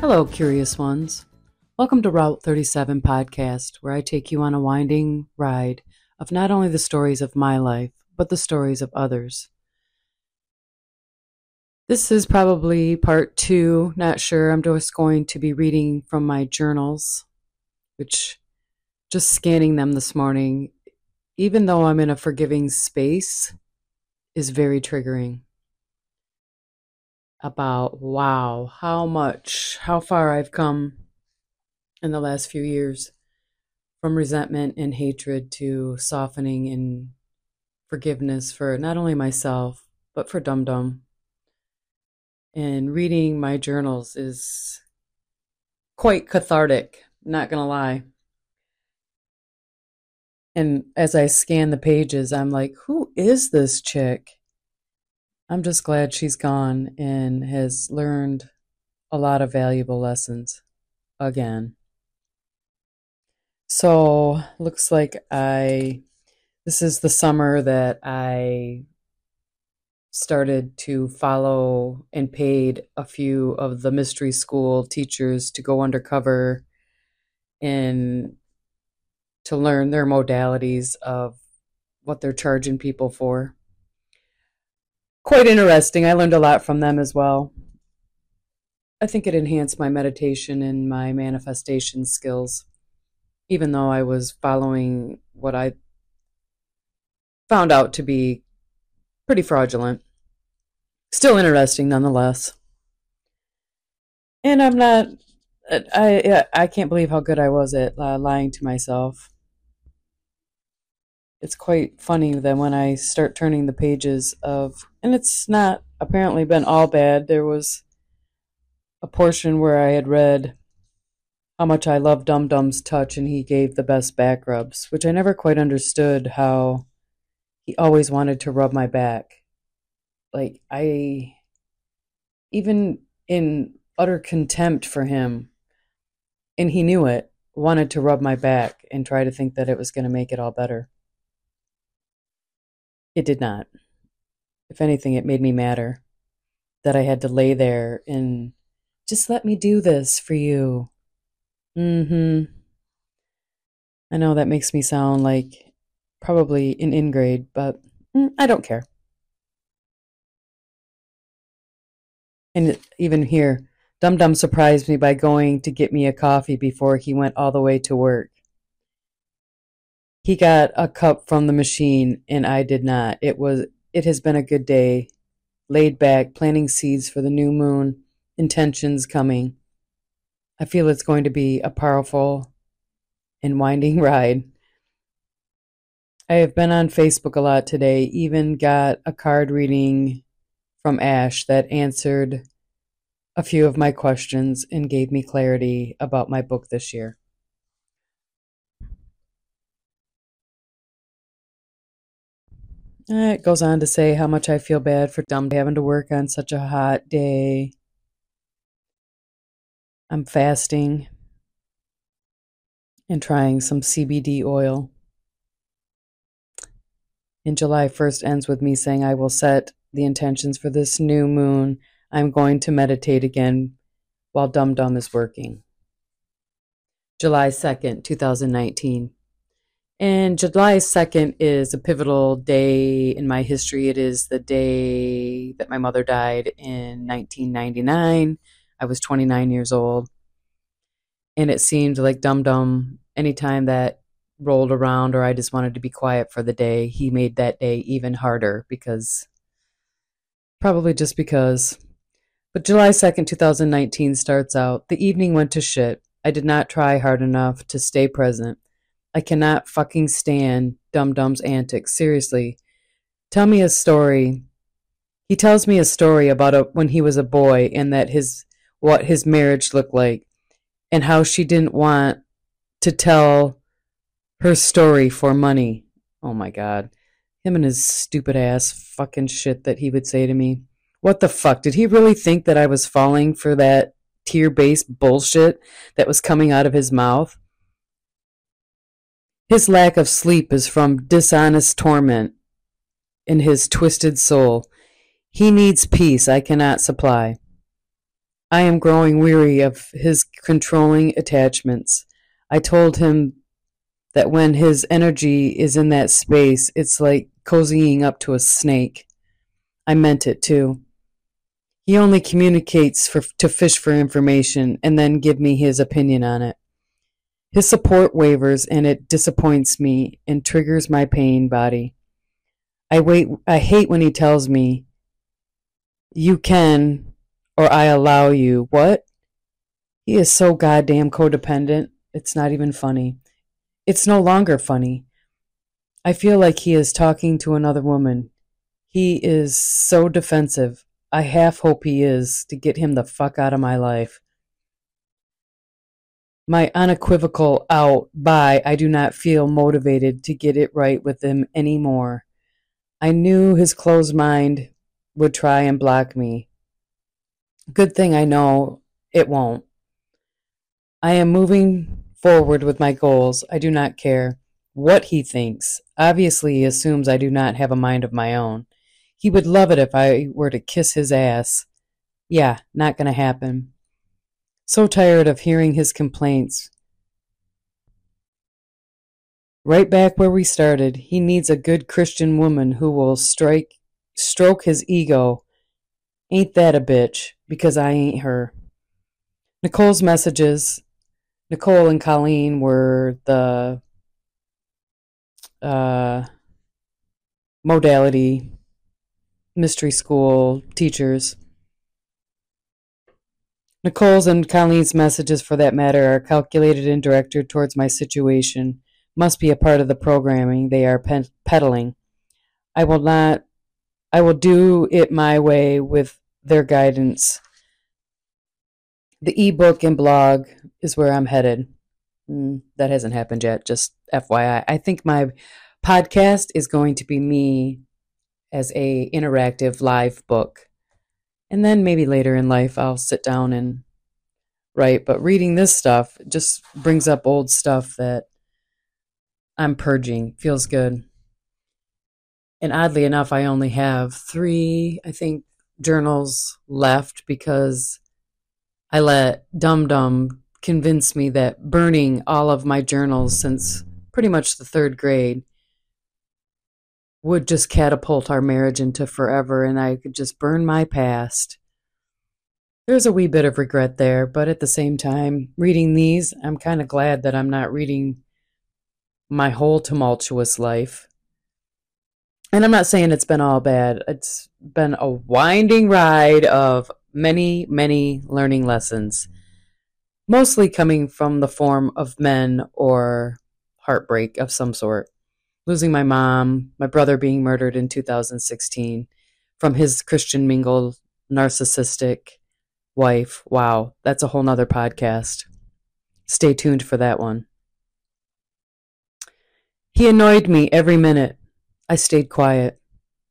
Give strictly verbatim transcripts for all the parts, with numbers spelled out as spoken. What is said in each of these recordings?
Hello, curious ones. Welcome to Route thirty-seven podcast, where I take you on a winding ride of not only the stories of my life, but the stories of others. This is probably part two, not sure. I'm just going to be reading from my journals, which just scanning them this morning, even though I'm in a forgiving space, is very triggering. About, wow, how much, how far I've come in the last few years, from resentment and hatred to softening and forgiveness for not only myself, but for Dum Dum. And reading my journals is quite cathartic, not gonna lie. And as I scan the pages, I'm like, who is this chick? I'm just glad she's gone and has learned a lot of valuable lessons again. So, looks like I, this is the summer that I started to follow and paid a few of the mystery school teachers to go undercover and to learn their modalities of what they're charging people for. Quite interesting. I learned a lot from them as well. I think it enhanced my meditation and my manifestation skills, even though I was following what I found out to be pretty fraudulent. Still interesting nonetheless. And I'm not, I, I can't believe how good I was at uh, lying to myself. It's quite funny that when I start turning the pages of, and it's not apparently been all bad, there was a portion where I had read how much I love Dum Dum's touch and he gave the best back rubs, which I never quite understood how he always wanted to rub my back. Like, I, even in utter contempt for him, and he knew it, wanted to rub my back and try to think that it was going to make it all better. It did not. If anything, it made me madder that I had to lay there and just let me do this for you. Mm-hmm. I know that makes me sound like probably an ingrate, but mm, I don't care. And even here, Dum Dum surprised me by going to get me a coffee before he went all the way to work. He got a cup from the machine and I did not. It was it has been a good day. Laid back, planting seeds for the new moon, intentions coming. I feel it's going to be a powerful and winding ride. I have been on Facebook a lot today, even got a card reading from Ash that answered a few of my questions and gave me clarity about my book this year. It goes on to say how much I feel bad for Dum having to work on such a hot day. I'm fasting and trying some C B D oil. And July first ends with me saying I will set the intentions for this new moon. I'm going to meditate again while Dum Dum is working. July second, twenty nineteen. And July second is a pivotal day in my history. It is the day that my mother died in nineteen ninety-nine. I was twenty-nine years old. And it seemed like Dum Dum, anytime that rolled around or I just wanted to be quiet for the day, he made that day even harder because, probably just because. But July second, twenty nineteen starts out, the evening went to shit. I did not try hard enough to stay present. I cannot fucking stand Dum Dum's antics. Seriously. Tell me a story. He tells me a story about a, when he was a boy and that his what his marriage looked like and how she didn't want to tell her story for money. Oh my God. Him and his stupid ass fucking shit that he would say to me. What the fuck? Did he really think that I was falling for that tear-based bullshit that was coming out of his mouth? His lack of sleep is from dishonest torment in his twisted soul. He needs peace I cannot supply. I am growing weary of his controlling attachments. I told him that when his energy is in that space, it's like cozying up to a snake. I meant it too. He only communicates for, to fish for information and then give me his opinion on it. His support wavers and it disappoints me and triggers my pain body. I wait. I hate when he tells me, you can, or I allow you. What? He is so goddamn codependent. It's not even funny. It's no longer funny. I feel like he is talking to another woman. He is so defensive. I half hope he is to get him the fuck out of my life. My unequivocal out by I do not feel motivated to get it right with him anymore. I knew his closed mind would try and block me. Good thing I know it won't. I am moving forward with my goals. I do not care what he thinks. Obviously, he assumes I do not have a mind of my own. He would love it if I were to kiss his ass. Yeah, not gonna happen. So tired of hearing his complaints. Right back where we started, he needs a good Christian woman who will strike, stroke his ego. Ain't that a bitch? Because I ain't her. Nicole's messages, Nicole and Colleen were the uh, modality mystery school teachers. Nicole's and Colleen's messages, for that matter, are calculated and directed towards my situation. Must be a part of the programming they are pen- peddling. I will not. I will do it my way with their guidance. The ebook and blog is where I'm headed. Mm, that hasn't happened yet. Just F Y I. I think my podcast is going to be me as a interactive live book. And then maybe later in life, I'll sit down and write. But reading this stuff just brings up old stuff that I'm purging. Feels good. And oddly enough, I only have three, I think, journals left because I let Dum Dum convince me that burning all of my journals since pretty much the third grade would just catapult our marriage into forever, and I could just burn my past. There's a wee bit of regret there, but at the same time, reading these, I'm kind of glad that I'm not reading my whole tumultuous life. And I'm not saying it's been all bad. It's been a winding ride of many, many learning lessons, mostly coming from the form of men or heartbreak of some sort. Losing my mom, my brother being murdered in two thousand sixteen from his Christian mingled narcissistic wife. Wow, that's a whole nother podcast. Stay tuned for that one. He annoyed me every minute. I stayed quiet.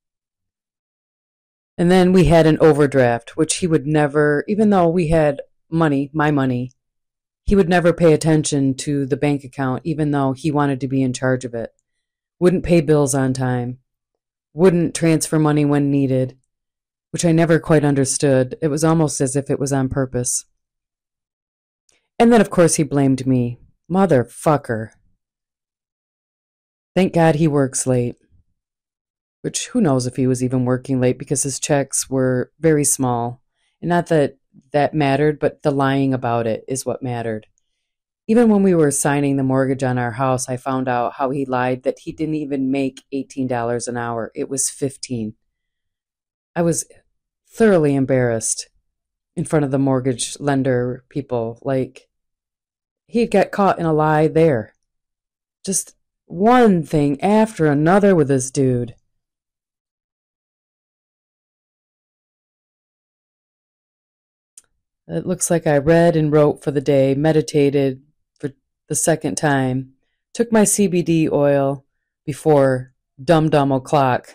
And then we had an overdraft, which he would never, even though we had money, my money, he would never pay attention to the bank account, even though he wanted to be in charge of it. Wouldn't pay bills on time. Wouldn't transfer money when needed, which I never quite understood. It was almost as if it was on purpose. And then, of course, he blamed me. Motherfucker. Thank God he works late. Which, who knows if he was even working late because his checks were very small. And not that that mattered, but the lying about it is what mattered. Even when we were signing the mortgage on our house, I found out how he lied that he didn't even make eighteen dollars an hour. It was fifteen dollars. I was thoroughly embarrassed in front of the mortgage lender people. Like, he got caught in a lie there. Just one thing after another with this dude. It looks like I read and wrote for the day, meditated for the second time, took my C B D oil before Dum Dum O'Clock,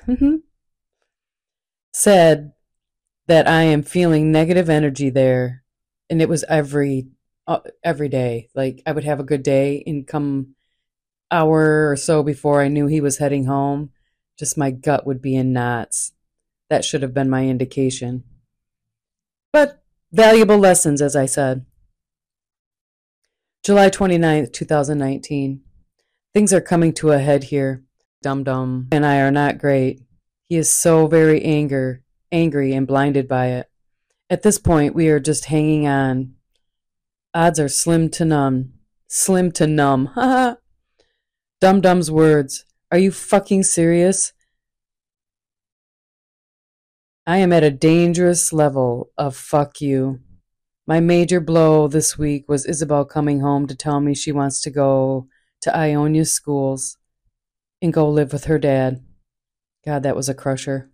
said that I am feeling negative energy there, and it was every uh, every day. Like, I would have a good day, and come hour or so before I knew he was heading home, just my gut would be in knots. That should have been my indication. But Valuable lessons, as I said. July twenty-ninth, twenty nineteen. Things are coming to a head here. Dum Dum and I are not great. He is so very anger, angry and blinded by it. At this point, we are just hanging on. Odds are slim to none. Slim to numb. Ha Dum Dum's words. Are you fucking serious? I am at a dangerous level of fuck you. My major blow this week was Isabel coming home to tell me she wants to go to Ionia's schools and go live with her dad. God, that was a crusher.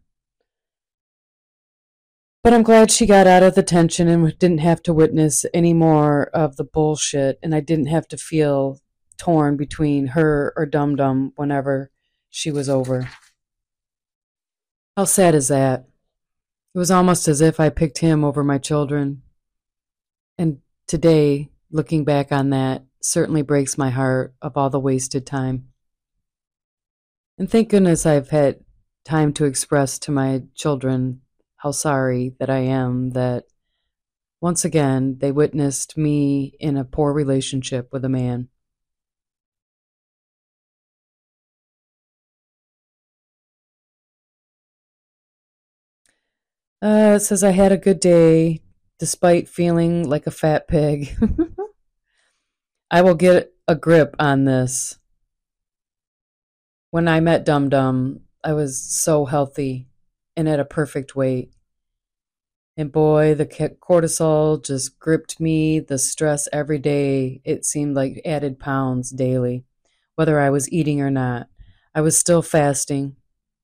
But I'm glad she got out of the tension and didn't have to witness any more of the bullshit, and I didn't have to feel torn between her or Dum Dum whenever she was over. How sad is that? It was almost as if I picked him over my children. And today, looking back on that, certainly breaks my heart of all the wasted time. And thank goodness I've had time to express to my children how sorry that I am that once again they witnessed me in a poor relationship with a man. Uh, it says I had a good day despite feeling like a fat pig. I will get a grip on this. When I met Dum Dum, I was so healthy and at a perfect weight. And boy, the cortisol just gripped me, the stress every day. It seemed like added pounds daily, whether I was eating or not. I was still fasting.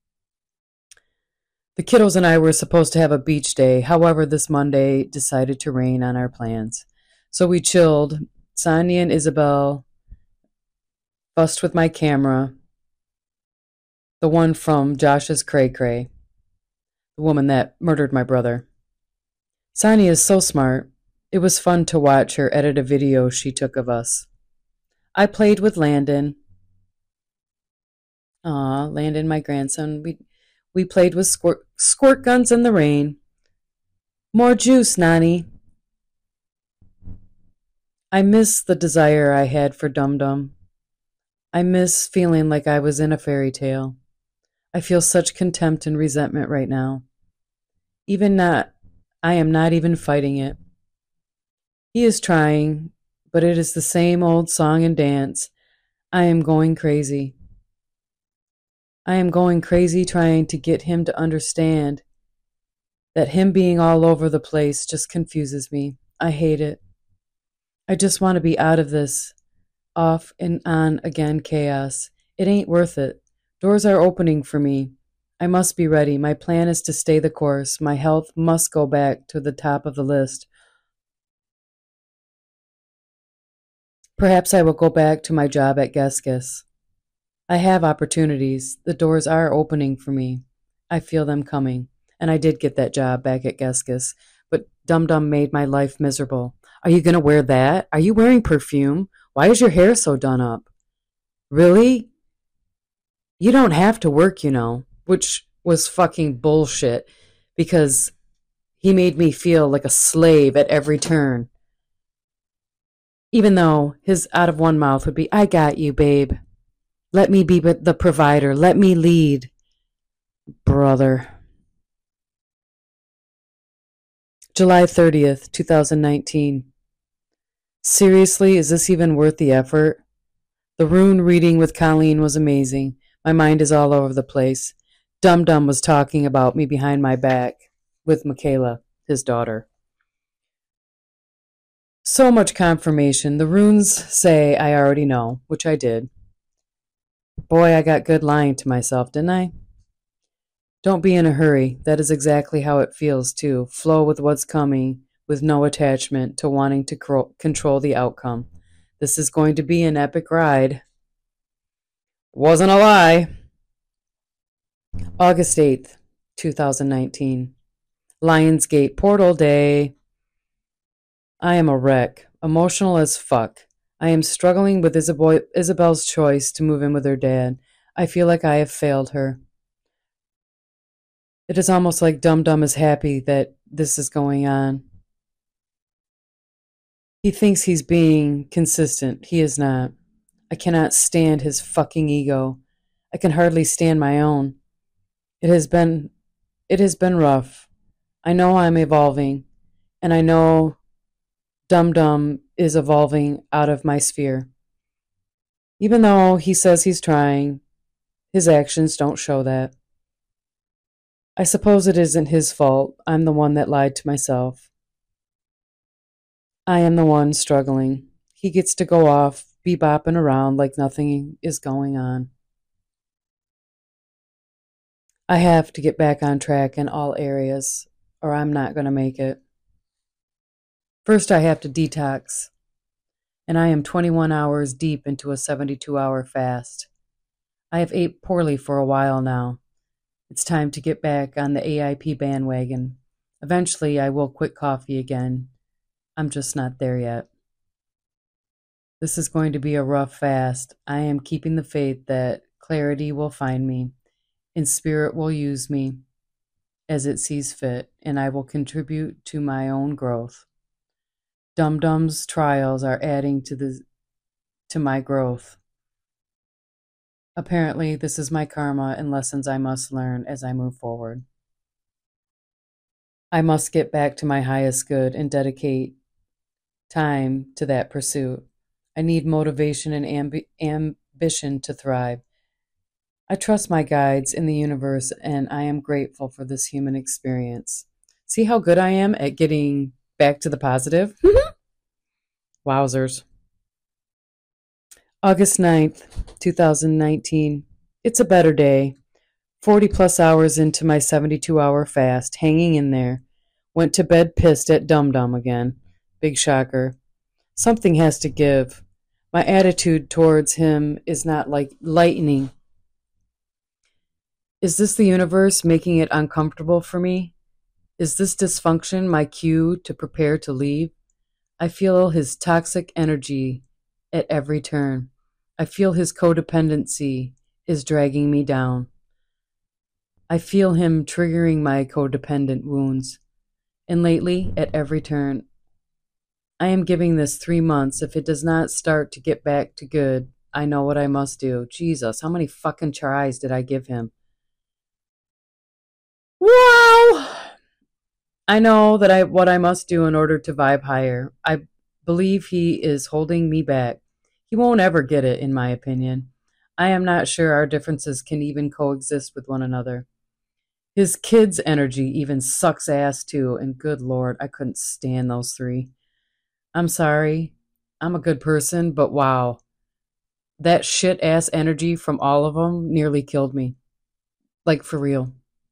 The kiddos and I were supposed to have a beach day. However, this Monday decided to rain on our plans. So we chilled. Sonia and Isabel fussed with my camera, the one from Josh's Cray Cray, the woman that murdered my brother. Sonia is so smart. It was fun to watch her edit a video she took of us. I played with Landon. Aw, Landon, my grandson. We we played with squirt, squirt guns in the rain. More juice, Nani. I miss the desire I had for Dum Dum. I miss feeling like I was in a fairy tale. I feel such contempt and resentment right now. Even not, I am not even fighting it. He is trying, but it is the same old song and dance. I am going crazy. I am going crazy trying to get him to understand that him being all over the place just confuses me. I hate it. I just want to be out of this off and on again chaos. It ain't worth it. Doors are opening for me. I must be ready. My plan is to stay the course. My health must go back to the top of the list. Perhaps I will go back to my job at Geskis. I have opportunities. The doors are opening for me. I feel them coming. And I did get that job back at Geskis. But Dum Dum made my life miserable. Are you going to wear that? Are you wearing perfume? Why is your hair so done up? Really? You don't have to work, you know. Which was fucking bullshit. Because he made me feel like a slave at every turn. Even though his out of one mouth would be, I got you, babe. Let me be the provider. Let me lead. Brother. July thirtieth, twenty nineteen. Seriously, is this even worth the effort? The rune reading with Colleen was amazing. My mind is all over the place. Dum Dum was talking about me behind my back with Michaela, his daughter. So much confirmation. The runes say I already know, which I did. Boy, I got good lying to myself, didn't I? Don't be in a hurry. That is exactly how it feels, too. Flow with what's coming, with no attachment to wanting to cro- control the outcome. This is going to be an epic ride. Wasn't a lie. August eighth, twenty nineteen. Lionsgate Portal Day. I am a wreck. Emotional as fuck. I am struggling with Isabel- Isabel's choice to move in with her dad. I feel like I have failed her. It is almost like Dum Dum is happy that this is going on. He thinks he's being consistent. He is not. I cannot stand his fucking ego. I can hardly stand my own. It has been it has been rough. I know I'm evolving, and I know Dum Dum is evolving out of my sphere. Even though he says he's trying, his actions don't show that. I suppose it isn't his fault. I'm the one that lied to myself. I am the one struggling. He gets to go off, bebopping around like nothing is going on. I have to get back on track in all areas, or I'm not going to make it. First, I have to detox, and I am twenty-one hours deep into a seventy-two hour fast. I have ate poorly for a while now. It's time to get back on the A I P bandwagon. Eventually, I will quit coffee again. I'm just not there yet. This is going to be a rough fast. I am keeping the faith that clarity will find me, and spirit will use me as it sees fit, and I will contribute to my own growth. Dum Dum's trials are adding to the to my growth. Apparently, this is my karma and lessons I must learn as I move forward. I must get back to my highest good and dedicate time to that pursuit. I need motivation and ambi- ambition to thrive. I trust my guides in the universe, and I am grateful for this human experience. See how good I am at getting back to the positive? Wowzers. August ninth, twenty nineteen. It's a better day. forty plus hours into my seventy-two hour fast, hanging in there. Went to bed pissed at Dum Dum again. Big shocker. Something has to give. My attitude towards him is not like lightning. Is this the universe making it uncomfortable for me? Is this dysfunction my cue to prepare to leave? I feel his toxic energy at every turn. I feel his codependency is dragging me down. I feel him triggering my codependent wounds. And lately, at every turn, I am giving this three months. If it does not start to get back to good, I know what I must do. Jesus, how many fucking tries did I give him? Wow! I know that I what I must do in order to vibe higher. I believe he is holding me back. He won't ever get it, in my opinion. I am not sure our differences can even coexist with one another. His kid's energy even sucks ass too, and good Lord, I couldn't stand those three. I'm sorry. I'm a good person, but wow. That shit ass energy from all of them nearly killed me. Like for real.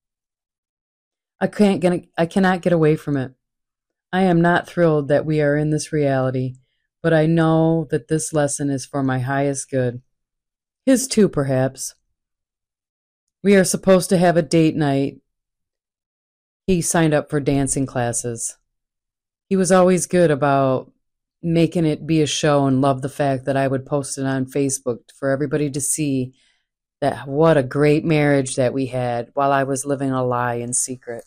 I can't get I cannot get away from it. I am not thrilled that we are in this reality, but I know that this lesson is for my highest good. His too, perhaps. We are supposed to have a date night. He signed up for dancing classes. He was always good about making it be a show and loved the fact that I would post it on Facebook for everybody to see that what a great marriage that we had while I was living a lie in secret.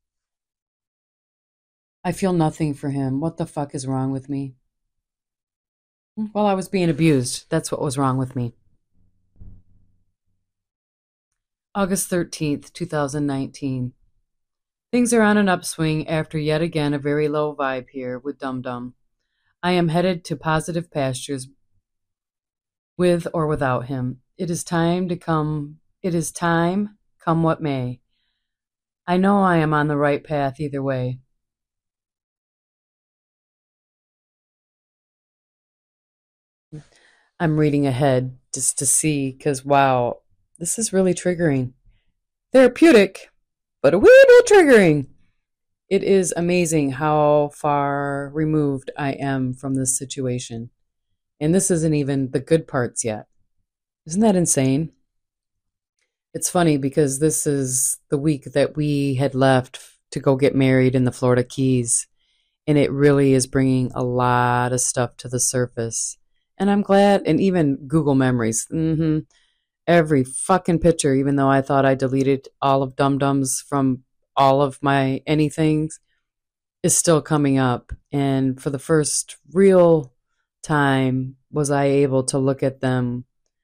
I feel nothing for him. What the fuck is wrong with me? Well, I was being abused. That's what was wrong with me. August thirteenth, twenty nineteen. Things are on an upswing after yet again a very low vibe here with Dum Dum. I am headed to positive pastures with or without him. It is time to come. It is time, come what may. I know I am on the right path either way. I'm reading ahead just to see, because wow, this is really triggering. Therapeutic, but a wee bit triggering. It is amazing how far removed I am from this situation. And this isn't even the good parts yet. Isn't that insane? It's funny because this is the week that we had left to go get married in the Florida Keys. And it really is bringing a lot of stuff to the surface. And I'm glad, and even Google Memories. Mm-hmm. Every fucking picture, even though I thought I deleted all of Dum Dum's from all of my anythings, is still coming up. And for the first real time was I able to look at them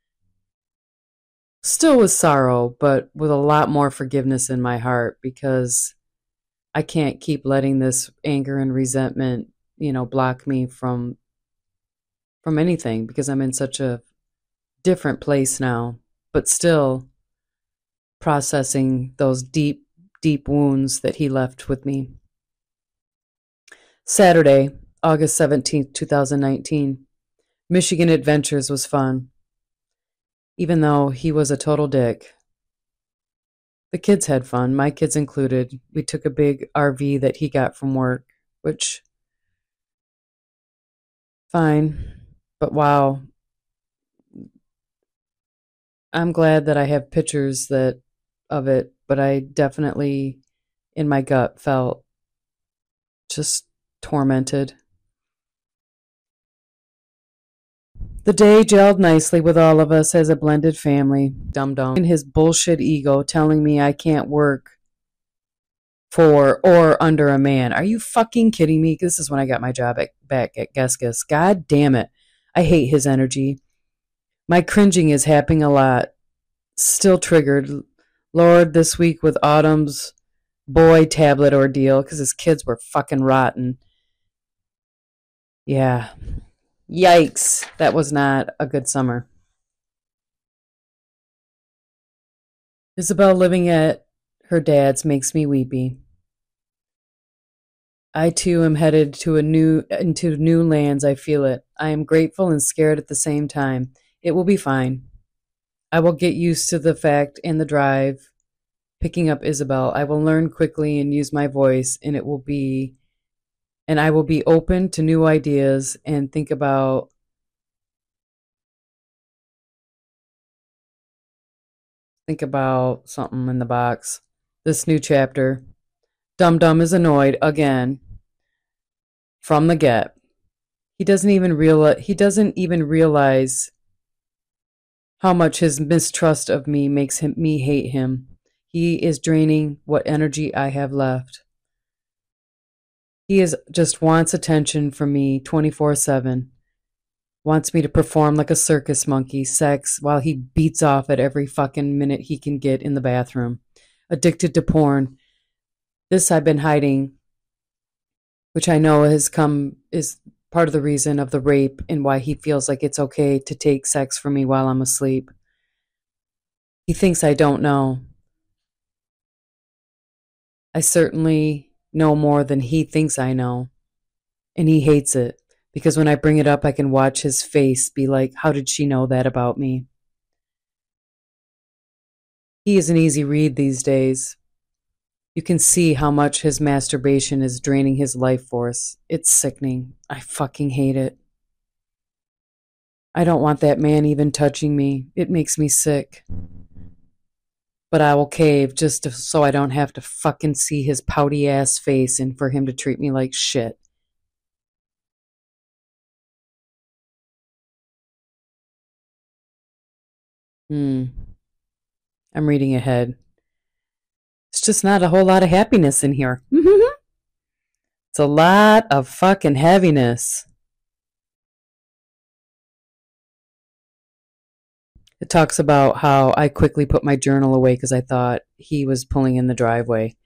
still with sorrow, but with a lot more forgiveness in my heart, because I can't keep letting this anger and resentment, you know, block me from from anything, because I'm in such a different place now, but still processing those deep, deep wounds that he left with me. Saturday, August seventeenth, twenty nineteen. Michigan Adventures was fun, even though he was a total dick. The kids had fun, my kids included. We took a big R V that he got from work, which, fine, but wow. I'm glad that I have pictures that of it, but I definitely, in my gut, felt just tormented. The day gelled nicely with all of us as a blended family. Dum-dum. And his bullshit ego telling me I can't work for or under a man. Are you fucking kidding me? This is when I got my job at, back at Guess Guess. God damn it. I hate his energy. My cringing is happening a lot. Still triggered. Lord, this week with Autumn's boy tablet ordeal, because his kids were fucking rotten. Yeah. Yikes. That was not a good summer. Isabel living at her dad's makes me weepy. I too am headed to a new into new lands. I feel it. I am grateful and scared at the same time. It will be fine. I will get used to the fact and the drive. Picking up Isabel, I will learn quickly and use my voice, and it will be and I will be open to new ideas and think about think about something in the box. This new chapter. Dum Dum is annoyed again from the get. He doesn't even realize he doesn't even realize how much his mistrust of me makes him me hate him. He is draining what energy I have left. He is just wants attention from me twenty-four seven. Wants me to perform like a circus monkey, sex, while he beats off at every fucking minute he can get in the bathroom. Addicted to porn. This I've been hiding, which I know has come, is part of the reason of the rape and why he feels like it's okay to take sex from me while I'm asleep. He thinks I don't know. I certainly know more than he thinks I know. And he hates it, because when I bring it up, I can watch his face be like, how did she know that about me? He is an easy read these days. You can see how much his masturbation is draining his life force. It's sickening. I fucking hate it. I don't want that man even touching me. It makes me sick. But I will cave just to, so I don't have to fucking see his pouty ass face and for him to treat me like shit. Hmm. I'm reading ahead. It's just not a whole lot of happiness in here. It's a lot of fucking heaviness. It talks about how I quickly put my journal away because I thought he was pulling in the driveway.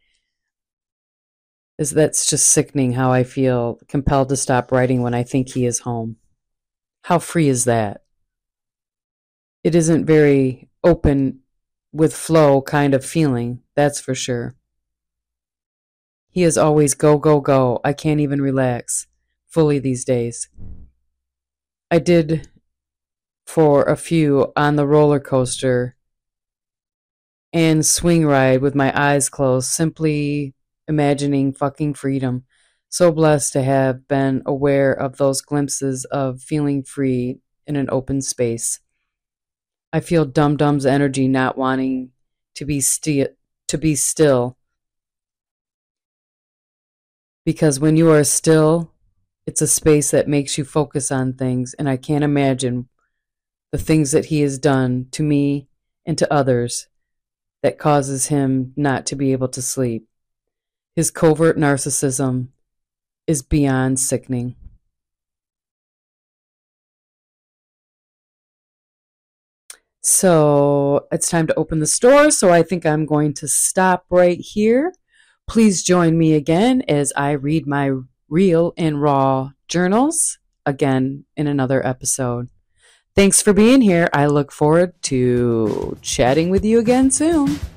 Is That's just sickening how I feel compelled to stop writing when I think he is home. How free is that? It isn't very open with flow kind of feeling, that's for sure. He is always go, go, go. I can't even relax fully these days. I did for a few on the roller coaster and swing ride with my eyes closed, simply imagining fucking freedom. So blessed to have been aware of those glimpses of feeling free in an open space. I feel Dum Dum's energy not wanting to be sti- to be still. Because when you are still, it's a space that makes you focus on things, and I can't imagine the things that he has done to me and to others that causes him not to be able to sleep. His covert narcissism is beyond sickening. So it's time to open the store. So I think I'm going to stop right here. Please join me again as I read my real and raw journals again in another episode. Thanks for being here. I look forward to chatting with you again soon.